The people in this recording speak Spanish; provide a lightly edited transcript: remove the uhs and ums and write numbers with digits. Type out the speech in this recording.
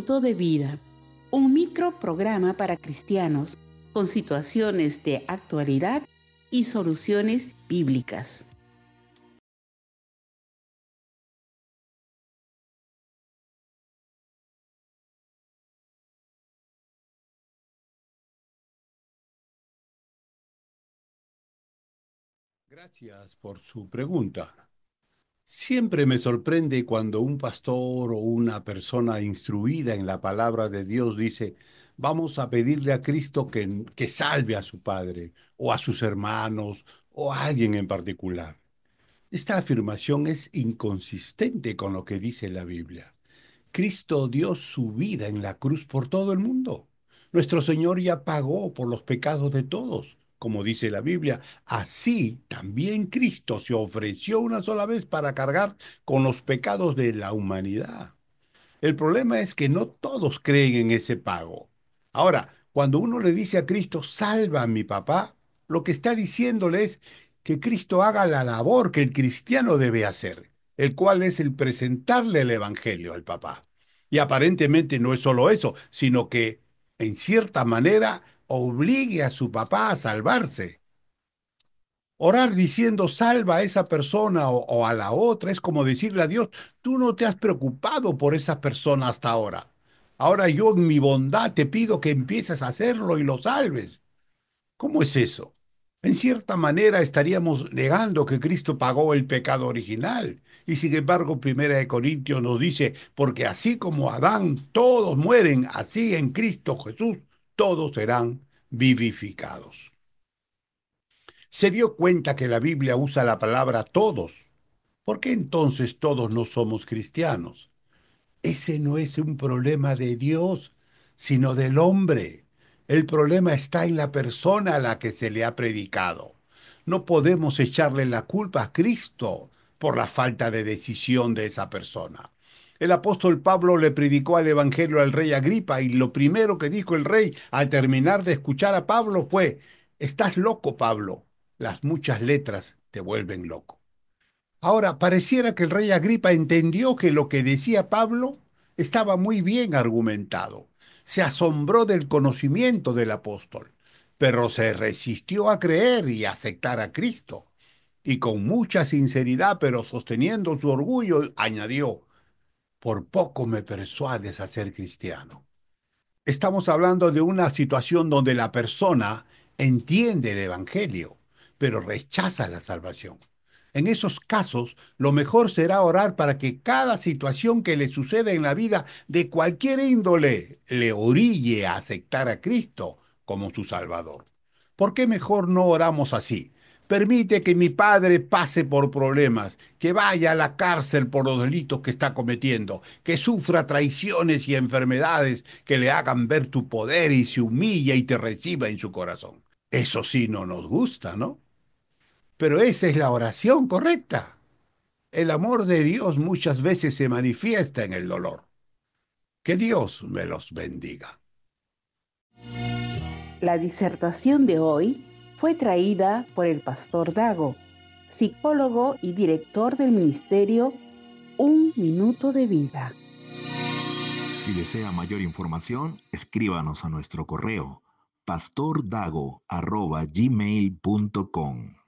minuto de vida, un microprograma para cristianos con situaciones de actualidad y soluciones bíblicas. Gracias por su pregunta. Siempre me sorprende cuando un pastor o una persona instruida en la palabra de Dios dice, vamos a pedirle a Cristo que salve a su padre o a sus hermanos o a alguien en particular. Esta afirmación es inconsistente con lo que dice la Biblia. Cristo dio su vida en la cruz por todo el mundo. Nuestro Señor ya pagó por los pecados de todos. Como dice la Biblia, así también Cristo se ofreció una sola vez para cargar con los pecados de la humanidad. El problema es que no todos creen en ese pago. Ahora, cuando uno le dice a Cristo, salva a mi papá, lo que está diciéndole es que Cristo haga la labor que el cristiano debe hacer, el cual es el presentarle el Evangelio al papá. Y aparentemente no es solo eso, sino que, en cierta manera, obligue a su papá a salvarse. Orar diciendo salva a esa persona o a la otra es como decirle a Dios, tú no te has preocupado por esa persona hasta ahora. Ahora yo en mi bondad te pido que empieces a hacerlo y lo salves. ¿Cómo es eso? En cierta manera estaríamos negando que Cristo pagó el pecado original. Y sin embargo, Primera de Corintios nos dice, porque así como Adán todos mueren, así en Cristo Jesús todos serán vivificados. Se dio cuenta que la Biblia usa la palabra todos. ¿Por qué entonces todos no somos cristianos? Ese no es un problema de Dios, sino del hombre. El problema está en la persona a la que se le ha predicado. No podemos echarle la culpa a Cristo por la falta de decisión de esa persona. El apóstol Pablo le predicó el Evangelio al rey Agripa y lo primero que dijo el rey al terminar de escuchar a Pablo fue, estás loco, Pablo. Las muchas letras te vuelven loco. Ahora, pareciera que el rey Agripa entendió que lo que decía Pablo estaba muy bien argumentado. Se asombró del conocimiento del apóstol, pero se resistió a creer y aceptar a Cristo. Y con mucha sinceridad, pero sosteniendo su orgullo, añadió, por poco me persuades a ser cristiano. Estamos hablando de una situación donde la persona entiende el Evangelio, pero rechaza la salvación. En esos casos, lo mejor será orar para que cada situación que le suceda en la vida de cualquier índole le orille a aceptar a Cristo como su Salvador. ¿Por qué mejor no oramos así? Permite que mi padre pase por problemas, que vaya a la cárcel por los delitos que está cometiendo, que sufra traiciones y enfermedades que le hagan ver tu poder y se humilla y te reciba en su corazón. Eso sí no nos gusta, ¿no? Pero esa es la oración correcta. El amor de Dios muchas veces se manifiesta en el dolor. Que Dios me los bendiga. La disertación de hoy fue traída por el pastor Dago, psicólogo y director del ministerio Un Minuto de Vida. Si desea mayor información, escríbanos a nuestro correo pastordago@gmail.com.